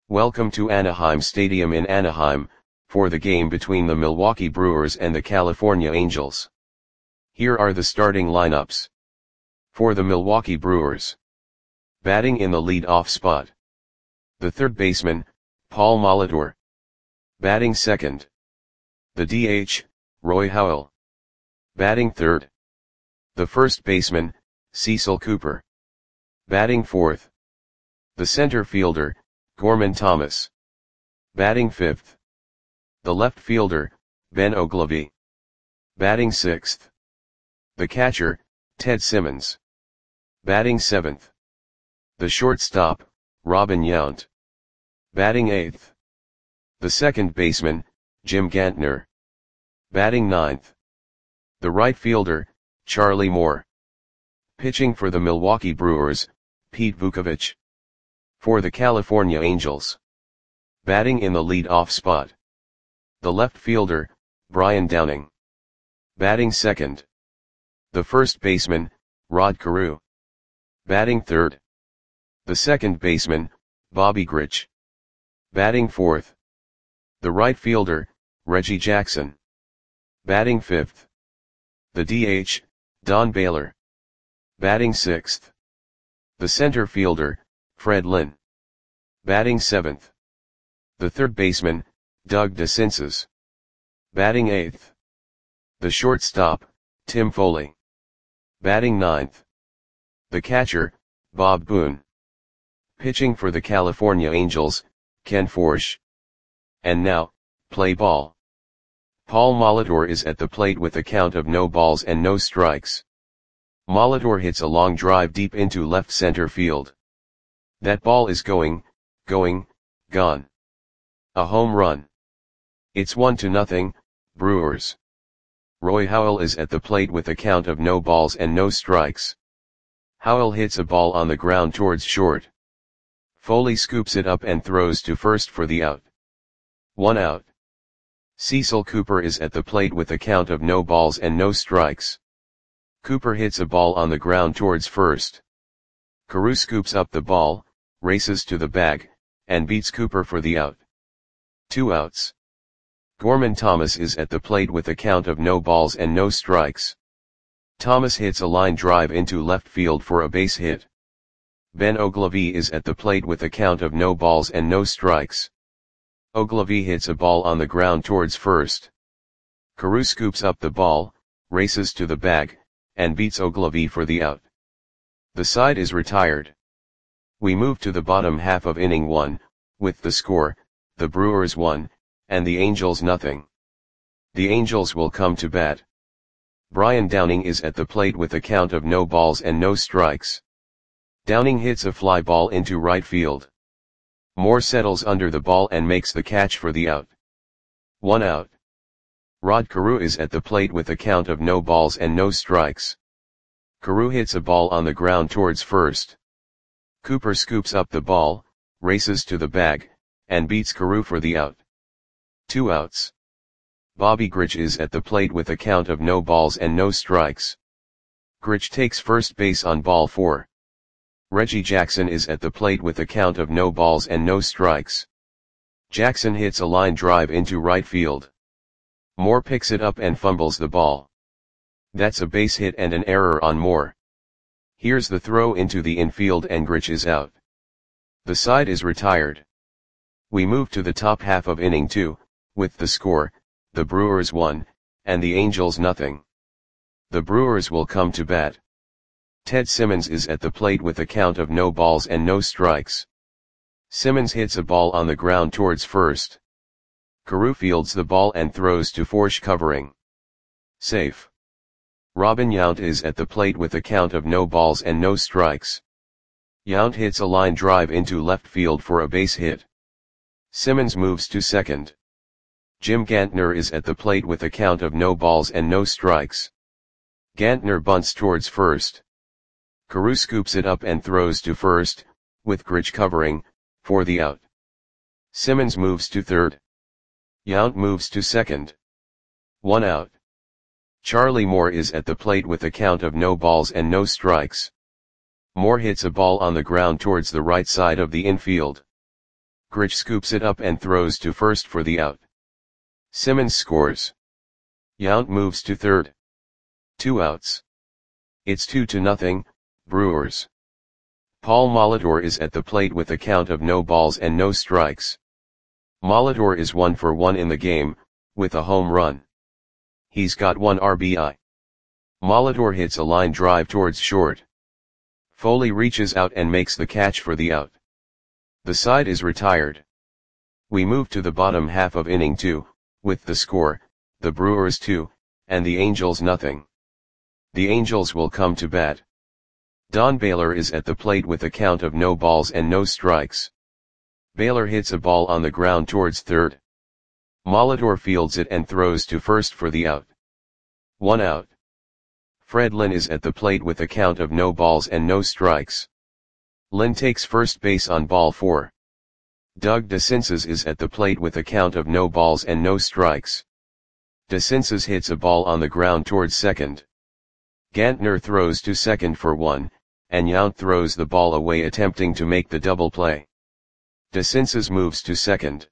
Welcome to Anaheim Stadium in Anaheim, for the game between the Milwaukee Brewers and the California Angels. Here are the starting lineups. For the Milwaukee Brewers. Batting in the lead-off spot. The third baseman, Paul Molitor. Batting second. The DH, Roy Howell. Batting third. The first baseman, Cecil Cooper. Batting fourth. The center fielder, Gorman Thomas. Batting fifth. The left fielder, Ben Oglivie. Batting sixth. The catcher, Ted Simmons. Batting seventh. The shortstop, Robin Yount. Batting eighth. The second baseman, Jim Gantner. Batting ninth. The right fielder, Charlie Moore. Pitching for the Milwaukee Brewers, Pete Vukovich. For the California Angels. Batting in the lead-off spot. The left fielder, Brian Downing. Batting second. The first baseman, Rod Carew. Batting third. The second baseman, Bobby Grich. Batting fourth. The right fielder, Reggie Jackson. Batting fifth. The DH, Don Baylor. Batting sixth. The center fielder, Fred Lynn. Batting seventh. The third baseman, Doug DeCinces. Batting eighth. The shortstop, Tim Foley. Batting ninth. The catcher, Bob Boone. Pitching for the California Angels, Ken Forsch. And now, play ball. Paul Molitor is at the plate with a count of no balls and no strikes. Molitor hits a long drive deep into left center field. That ball is gone. A home run. It's 1-0, Brewers. Roy Howell is at the plate with a count of no balls and no strikes. Howell hits a ball on the ground towards short. Foley scoops it up and throws to first for the out. 1 out. Cecil Cooper is at the plate with a count of no balls and no strikes. Cooper hits a ball on the ground towards first. Carew scoops up the ball, races to the bag, and beats Cooper for the out. 2 outs. Gorman Thomas is at the plate with a count of no balls and no strikes. Thomas hits a line drive into left field for a base hit. Ben Oglivie is at the plate with a count of no balls and no strikes. Oglivie hits a ball on the ground towards first. Carew scoops up the ball, races to the bag, and beats Oglivie for the out. The side is retired. We move to the bottom half of inning 1, with the score, the Brewers 1, and the Angels 0. The Angels will come to bat. Brian Downing is at the plate with a count of no balls and no strikes. Downing hits a fly ball into right field. Moore settles under the ball and makes the catch for the out. 1 out. Rod Carew is at the plate with a count of no balls and no strikes. Carew hits a ball on the ground towards first. Cooper scoops up the ball, races to the bag, and beats Carew for the out. 2 outs. Bobby Grich is at the plate with a count of no balls and no strikes. Grich takes first base on ball 4. Reggie Jackson is at the plate with a count of no balls and no strikes. Jackson hits a line drive into right field. Moore picks it up and fumbles the ball. That's a base hit and an error on Moore. Here's the throw into the infield and Grich is out. The side is retired. We move to the top half of inning 2, with the score, the Brewers 1, and the Angels 0. The Brewers will come to bat. Ted Simmons is at the plate with a count of no balls and no strikes. Simmons hits a ball on the ground towards first. Carew fields the ball and throws to Forsch covering. Safe. Robin Yount is at the plate with a count of no balls and no strikes. Yount hits a line drive into left field for a base hit. Simmons moves to second. Jim Gantner is at the plate with a count of no balls and no strikes. Gantner bunts towards first. Carew scoops it up and throws to first, with Grich covering, for the out. Simmons moves to third. Yount moves to second. 1 out. Charlie Moore is at the plate with a count of no balls and no strikes. Moore hits a ball on the ground towards the right side of the infield. Grich scoops it up and throws to first for the out. Simmons scores. Yount moves to third. 2 outs. It's 2-0, Brewers. Paul Molitor is at the plate with a count of no balls and no strikes. Molitor is 1 for 1 in the game, with a home run. He's got 1 RBI. Molitor hits a line drive towards short. Foley reaches out and makes the catch for the out. The side is retired. We move to the bottom half of inning 2, with the score, the Brewers 2, and the Angels nothing. The Angels will come to bat. Don Baylor is at the plate with a count of no balls and no strikes. Baylor hits a ball on the ground towards third. Molitor fields it and throws to first for the out. 1 out. Fred Lynn is at the plate with a count of no balls and no strikes. Lynn takes first base on ball 4. Doug DeCinces is at the plate with a count of no balls and no strikes. DeCinces hits a ball on the ground towards second. Gantner throws to second for 1, and Yount throws the ball away attempting to make the double play. DeCinces moves to second.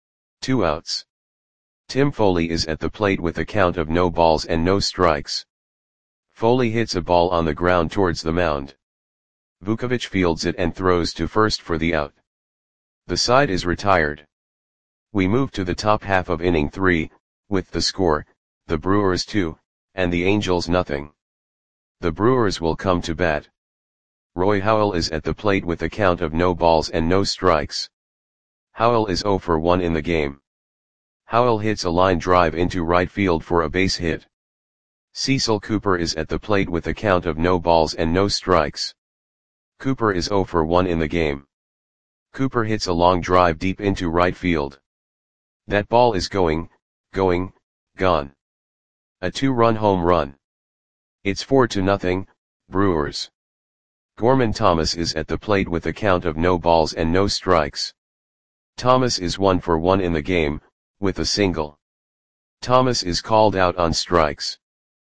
2 outs. Tim Foley is at the plate with a count of no balls and no strikes. Foley hits a ball on the ground towards the mound. Vukovich fields it and throws to first for the out. The side is retired. We move to the top half of inning 3, with the score, the Brewers 2, and the Angels nothing. The Brewers will come to bat. Roy Howell is at the plate with a count of no balls and no strikes. Howell is 0 for 1 in the game. Howell hits a line drive into right field for a base hit. Cecil Cooper is at the plate with a count of no balls and no strikes. Cooper is 0 for 1 in the game. Cooper hits a long drive deep into right field. That ball is gone. A 2-run home run. It's 4-0, Brewers. Gorman Thomas is at the plate with a count of no balls and no strikes. Thomas is 1 for 1 in the game, with a single. Thomas is called out on strikes.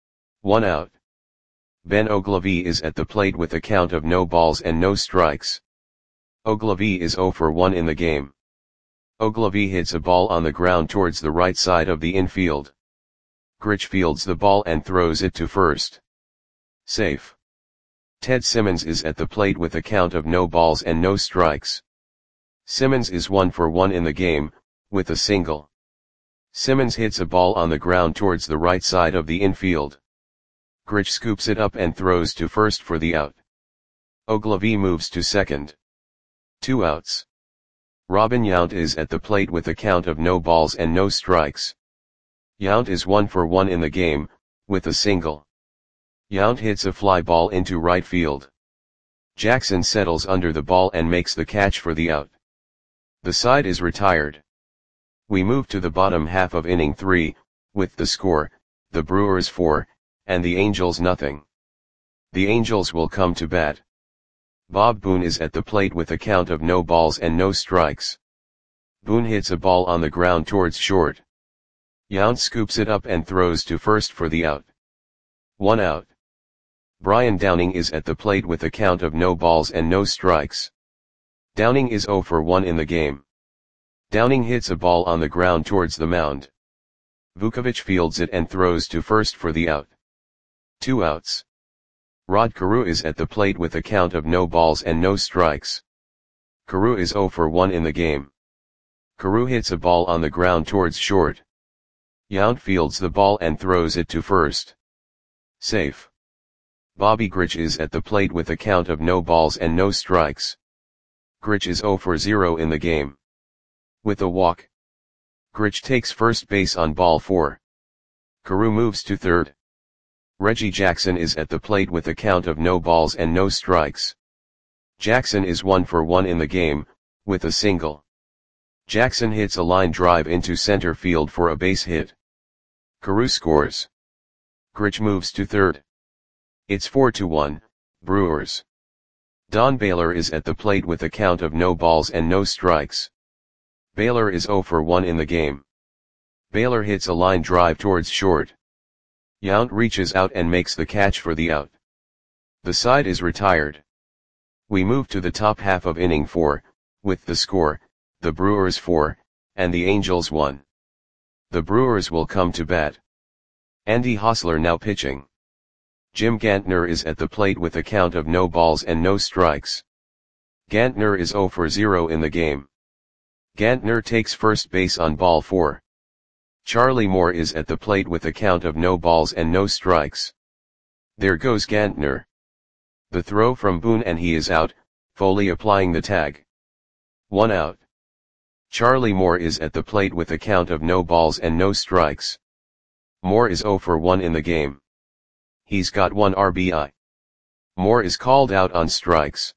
1 out. Ben Ogilvie is at the plate with a count of no balls and no strikes. Ogilvie is 0 for 1 in the game. Ogilvie hits a ball on the ground towards the right side of the infield. Grich fields the ball and throws it to first. Safe. Ted Simmons is at the plate with a count of no balls and no strikes. Simmons is 1 for 1 in the game, with a single. Simmons hits a ball on the ground towards the right side of the infield. Grich scoops it up and throws to first for the out. Ogilvie moves to second. 2 outs. Robin Yount is at the plate with a count of no balls and no strikes. Yount is 1 for 1 in the game, with a single. Yount hits a fly ball into right field. Jackson settles under the ball and makes the catch for the out. The side is retired. We move to the bottom half of inning 3, with the score, the Brewers 4, and the Angels nothing. The Angels will come to bat. Bob Boone is at the plate with a count of no balls and no strikes. Boone hits a ball on the ground towards short. Yount scoops it up and throws to first for the out. 1 out. Brian Downing is at the plate with a count of no balls and no strikes. Downing is 0 for 1 in the game. Downing hits a ball on the ground towards the mound. Vukovich fields it and throws to first for the out. 2 outs. Rod Carew is at the plate with a count of no balls and no strikes. Carew is 0 for 1 in the game. Carew hits a ball on the ground towards short. Yount fields the ball and throws it to first. Safe. Bobby Grich is at the plate with a count of no balls and no strikes. Grich is 0 for 0 in the game. With a walk. Grich takes first base on ball 4. Carew moves to third. Reggie Jackson is at the plate with a count of no balls and no strikes. Jackson is 1 for 1 in the game, with a single. Jackson hits a line drive into center field for a base hit. Carew scores. Grich moves to third. It's 4-1, Brewers. Don Baylor is at the plate with a count of no balls and no strikes. Baylor is 0 for 1 in the game. Baylor hits a line drive towards short. Yount reaches out and makes the catch for the out. The side is retired. We move to the top half of inning 4, with the score, the Brewers 4, and the Angels 1. The Brewers will come to bat. Andy Hosler now pitching. Jim Gantner is at the plate with a count of no balls and no strikes. Gantner is 0 for 0 in the game. Gantner takes first base on ball 4. Charlie Moore is at the plate with a count of no balls and no strikes. There goes Gantner. The throw from Boone and he is out, Foley applying the tag. 1 out. Charlie Moore is at the plate with a count of no balls and no strikes. Moore is 0 for 1 in the game. He's got 1 RBI. Moore is called out on strikes.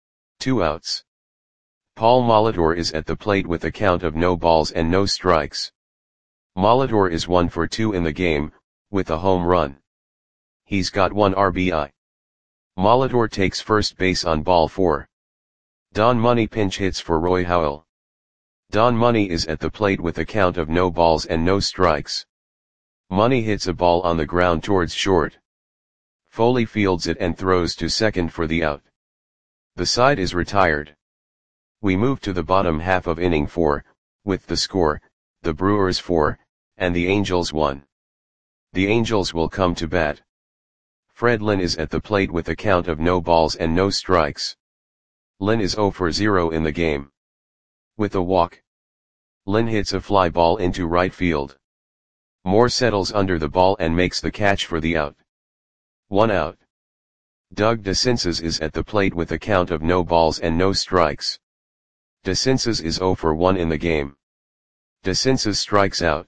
2 outs. Paul Molitor is at the plate with a count of no balls and no strikes. Molitor is 1 for 2 in the game, with a home run. He's got 1 RBI. Molitor takes first base on ball 4. Don Money pinch hits for Roy Howell. Don Money is at the plate with a count of no balls and no strikes. Money hits a ball on the ground towards short. Foley fields it and throws to second for the out. The side is retired. We move to the bottom half of inning 4, with the score, the Brewers 4, and the Angels 1. The Angels will come to bat. Fred Lynn is at the plate with a count of no balls and no strikes. Lynn is 0 for 0 in the game. With a walk, Lynn hits a fly ball into right field. Moore settles under the ball and makes the catch for the out. 1 out. Doug DeCinces is at the plate with a count of no balls and no strikes. DeCinces is 0 for 1 in the game. DeCinces strikes out.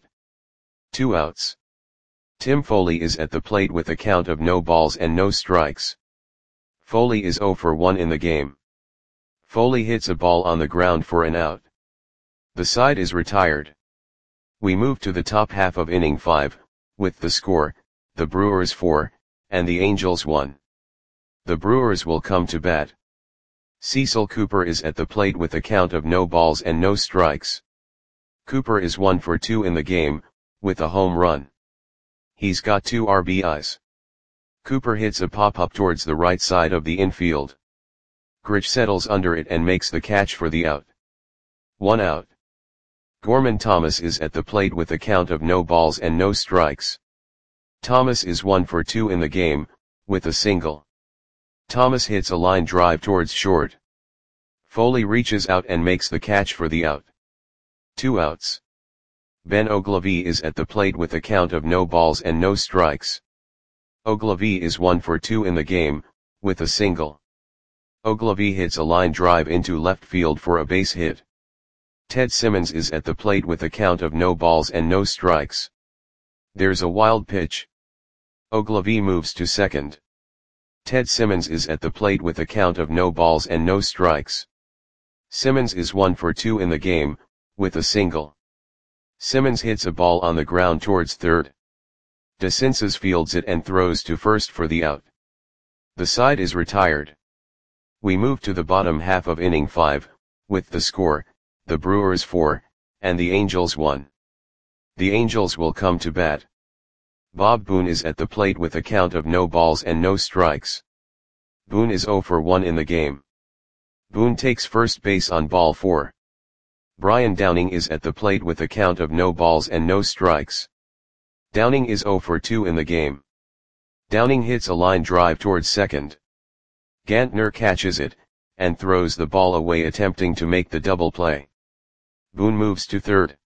2 outs. Tim Foley is at the plate with a count of no balls and no strikes. Foley is 0 for 1 in the game. Foley hits a ball on the ground for an out. The side is retired. We move to the top half of inning 5, with the score, the Brewers 4, and the Angels 1. The Brewers will come to bat. Cecil Cooper is at the plate with a count of no balls and no strikes. Cooper is 1 for 2 in the game, with a home run. He's got 2 RBIs. Cooper hits a pop-up towards the right side of the infield. Grich settles under it and makes the catch for the out. 1 out. Gorman Thomas is at the plate with a count of no balls and no strikes. Thomas is 1 for 2 in the game, with a single. Thomas hits a line drive towards short. Foley reaches out and makes the catch for the out. 2 outs. Ben Ogilvie is at the plate with a count of no balls and no strikes. Ogilvie is 1 for 2 in the game, with a single. Ogilvie hits a line drive into left field for a base hit. Ted Simmons is at the plate with a count of no balls and no strikes. There's a wild pitch. Ogilvie moves to second. Ted Simmons is at the plate with a count of no balls and no strikes. Simmons is 1 for 2 in the game, with a single. Simmons hits a ball on the ground towards third. DeCinces fields it and throws to first for the out. The side is retired. We move to the bottom half of inning 5, with the score, the Brewers 4, and the Angels 1. The Angels will come to bat. Bob Boone is at the plate with a count of no balls and no strikes. Boone is 0 for 1 in the game. Boone takes first base on ball 4. Brian Downing is at the plate with a count of no balls and no strikes. Downing is 0 for 2 in the game. Downing hits a line drive towards second. Gantner catches it, and throws the ball away attempting to make the double play. Boone moves to third.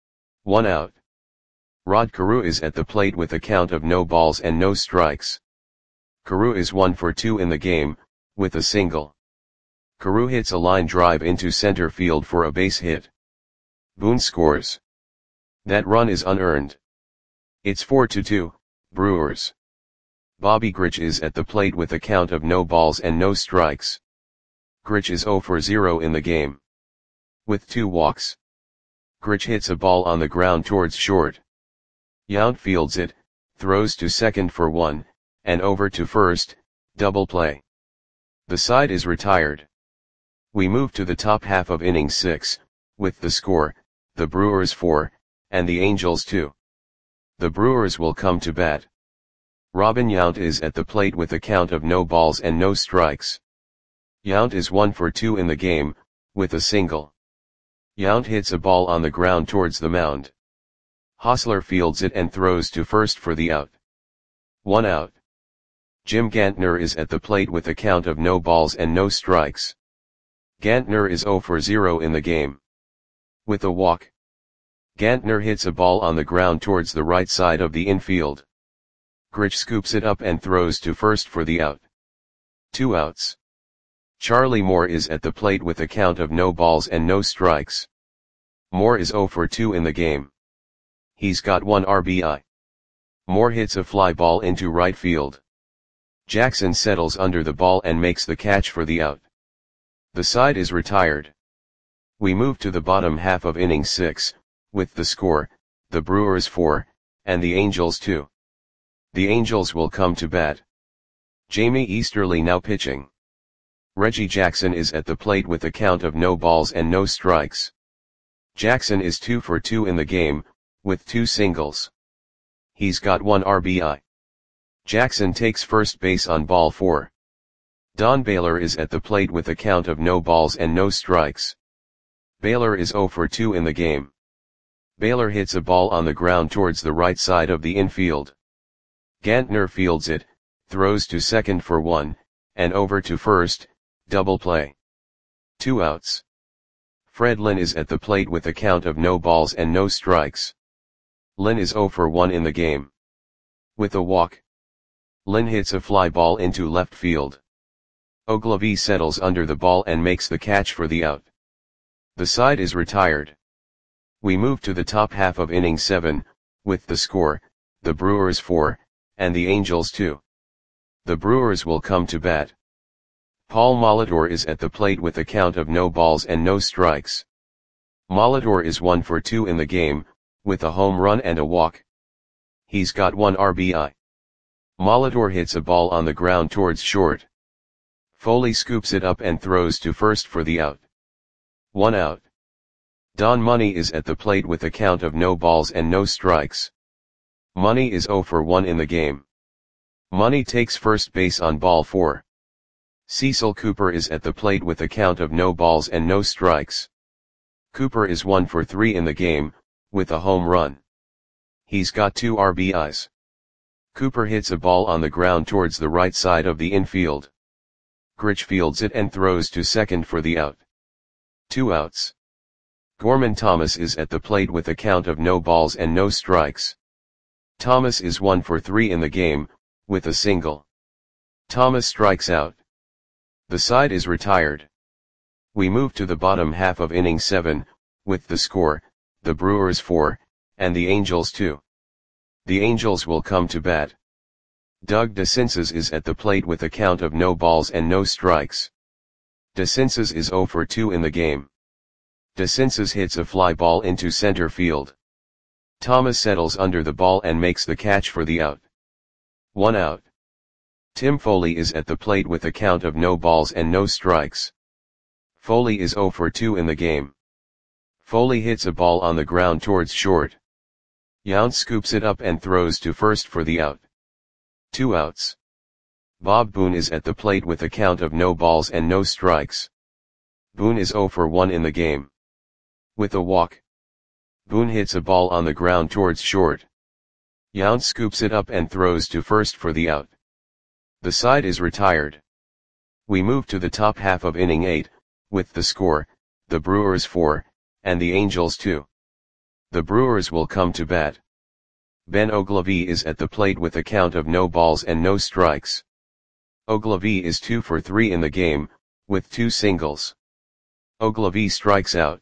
1 out. Rod Carew is at the plate with a count of no balls and no strikes. Carew is 1 for 2 in the game, with a single. Carew hits a line drive into center field for a base hit. Boone scores. That run is unearned. It's 4-2, Brewers. Bobby Grich is at the plate with a count of no balls and no strikes. Grich is 0 for 0 in the game. With 2 walks. Grich hits a ball on the ground towards short. Yount fields it, throws to second for 1, and over to first, double play. The side is retired. We move to the top half of inning 6, with the score, the Brewers 4, and the Angels 2. The Brewers will come to bat. Robin Yount is at the plate with a count of no balls and no strikes. Yount is 1 for 2 in the game, with a single. Yount hits a ball on the ground towards the mound. Hostler fields it and throws to first for the out. 1 out. Jim Gantner is at the plate with a count of no balls and no strikes. Gantner is 0 for 0 in the game. With a walk, Gantner hits a ball on the ground towards the right side of the infield. Grich scoops it up and throws to first for the out. 2 outs. Charlie Moore is at the plate with a count of no balls and no strikes. Moore is 0 for 2 in the game. He's got 1 RBI. Moore hits a fly ball into right field. Jackson settles under the ball and makes the catch for the out. The side is retired. We move to the bottom half of inning 6, with the score, the Brewers 4, and the Angels 2. The Angels will come to bat. Jamie Easterly now pitching. Reggie Jackson is at the plate with a count of no balls and no strikes. Jackson is 2 for 2 in the game, with 2 singles. He's got 1 RBI. Jackson takes first base on ball 4. Don Baylor is at the plate with a count of no balls and no strikes. Baylor is 0 for 2 in the game. Baylor hits a ball on the ground towards the right side of the infield. Gantner fields it, throws to second for 1, and over to first, double play. 2 outs. Fred Lynn is at the plate with a count of no balls and no strikes. Lynn is 0 for 1 in the game. With a walk, Lynn hits a fly ball into left field. Ogilvie settles under the ball and makes the catch for the out. The side is retired. We move to the top half of inning 7, with the score, the Brewers 4, and the Angels 2. The Brewers will come to bat. Paul Molitor is at the plate with a count of no balls and no strikes. Molitor is 1 for 2 in the game, with a home run and a walk. He's got 1 RBI. Molitor hits a ball on the ground towards short. Foley scoops it up and throws to first for the out. 1 out. Don Money is at the plate with a count of no balls and no strikes. Money is 0 for 1 in the game. Money takes first base on ball 4. Cecil Cooper is at the plate with a count of no balls and no strikes. Cooper is 1 for 3 in the game, with a home run. He's got 2 RBIs. Cooper hits a ball on the ground towards the right side of the infield. Grich fields it and throws to second for the out. 2 outs. Gorman Thomas is at the plate with a count of no balls and no strikes. Thomas is 1 for 3 in the game, with a single. Thomas strikes out. The side is retired. We move to the bottom half of inning 7, with the score, the Brewers 4, and the Angels 2. The Angels will come to bat. Doug DeCinces is at the plate with a count of no balls and no strikes. DeCinces is 0 for 2 in the game. DeCinces hits a fly ball into center field. Thomas settles under the ball and makes the catch for the out. 1 out. Tim Foley is at the plate with a count of no balls and no strikes. Foley is 0 for 2 in the game. Foley hits a ball on the ground towards short. Yount scoops it up and throws to first for the out. 2 outs. Bob Boone is at the plate with a count of no balls and no strikes. Boone is 0 for 1 in the game. With a walk, Boone hits a ball on the ground towards short. Yount scoops it up and throws to first for the out. The side is retired. We move to the top half of inning 8, with the score, the Brewers 4, and the Angels 2. The Brewers will come to bat. Ben Ogilvie is at the plate with a count of no balls and no strikes. Ogilvie is 2 for 3 in the game, with 2 singles. Ogilvie strikes out.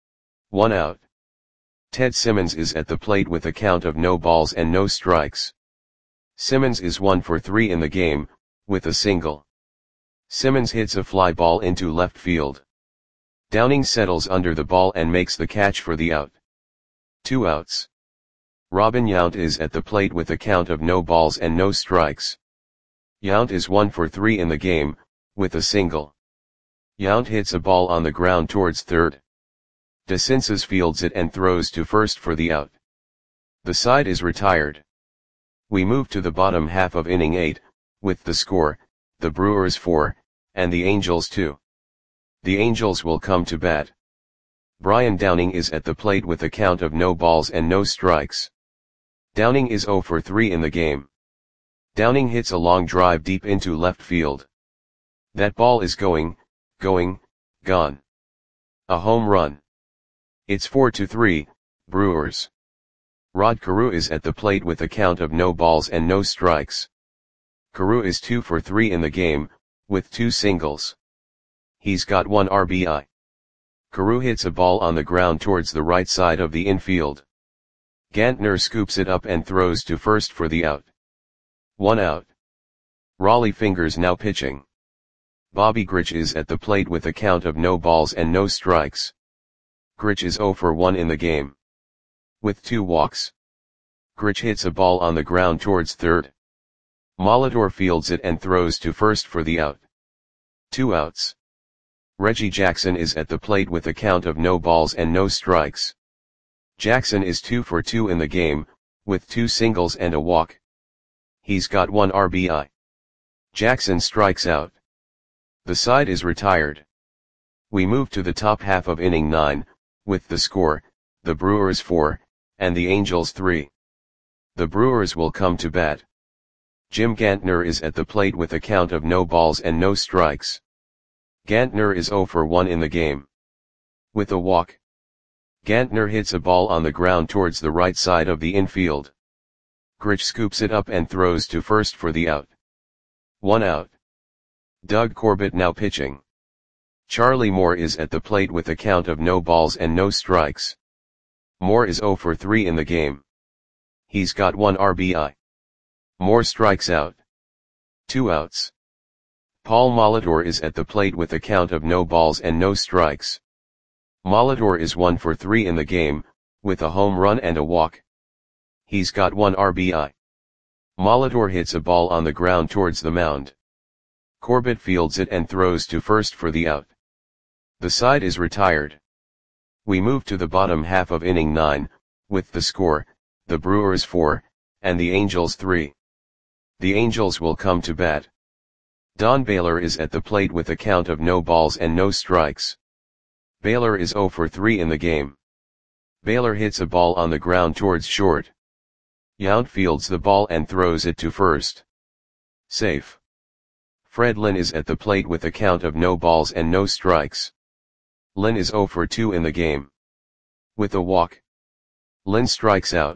1 out. Ted Simmons is at the plate with a count of no balls and no strikes. Simmons is 1 for 3 in the game, with a single. Simmons hits a fly ball into left field. Downing settles under the ball and makes the catch for the out. 2 outs. Robin Yount is at the plate with a count of no balls and no strikes. Yount is 1 for 3 in the game, with a single. Yount hits a ball on the ground towards third. DeCinces fields it and throws to first for the out. The side is retired. We move to the bottom half of inning 8, with the score, the Brewers 4, and the Angels 2. The Angels will come to bat. Brian Downing is at the plate with a count of no balls and no strikes. Downing is 0 for 3 in the game. Downing hits a long drive deep into left field. That ball is going, gone. A home run. It's 4-3, Brewers. Rod Carew is at the plate with a count of no balls and no strikes. Carew is 2 for 3 in the game, with 2 singles. He's got 1 RBI. Carew hits a ball on the ground towards the right side of the infield. Gantner scoops it up and throws to first for the out. 1 out. Rollie Fingers now pitching. Bobby Grich is at the plate with a count of no balls and no strikes. Grich is 0 for 1 in the game. With 2 walks. Grich hits a ball on the ground towards third. Molitor fields it and throws to first for the out. 2 outs. Reggie Jackson is at the plate with a count of no balls and no strikes. Jackson is 2 for 2 in the game, with 2 singles and a walk. He's got 1 RBI. Jackson strikes out. The side is retired. We move to the top half of inning 9, with the score, the Brewers 4, and the Angels 3. The Brewers will come to bat. Jim Gantner is at the plate with a count of no balls and no strikes. Gantner is 0 for 1 in the game. With a walk. Gantner hits a ball on the ground towards the right side of the infield. Grich scoops it up and throws to first for the out. 1 out. Doug Corbett now pitching. Charlie Moore is at the plate with a count of no balls and no strikes. Moore is 0 for 3 in the game. He's got 1 RBI. Moore strikes out. 2 outs. Paul Molitor is at the plate with a count of no balls and no strikes. Molitor is 1 for 3 in the game, with a home run and a walk. He's got 1 RBI. Molitor hits a ball on the ground towards the mound. Corbett fields it and throws to first for the out. The side is retired. We move to the bottom half of inning 9, with the score, the Brewers 4, and the Angels 3. The Angels will come to bat. Don Baylor is at the plate with a count of no balls and no strikes. Baylor is 0 for 3 in the game. Baylor hits a ball on the ground towards short. Yount fields the ball and throws it to first. Safe. Fred Lynn is at the plate with a count of no balls and no strikes. Lynn is 0 for 2 in the game. With a walk. Lynn strikes out.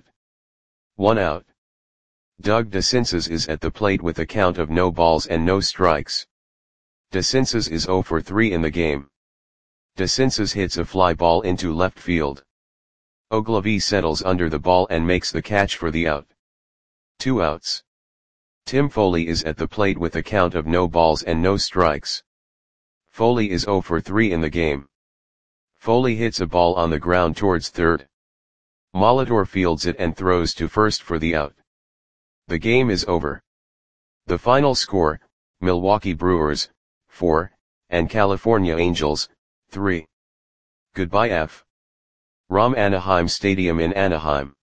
1 out. Doug DeCinces is at the plate with a count of no balls and no strikes. DeCinces is 0 for 3 in the game. DeCinces hits a fly ball into left field. Ogilvie settles under the ball and makes the catch for the out. 2 outs. Tim Foley is at the plate with a count of no balls and no strikes. Foley is 0 for 3 in the game. Foley hits a ball on the ground towards third. Molitor fields it and throws to first for the out. The game is over. The final score, Milwaukee Brewers, 4, and California Angels, 3. Goodbye F. Rom Anaheim Stadium in Anaheim.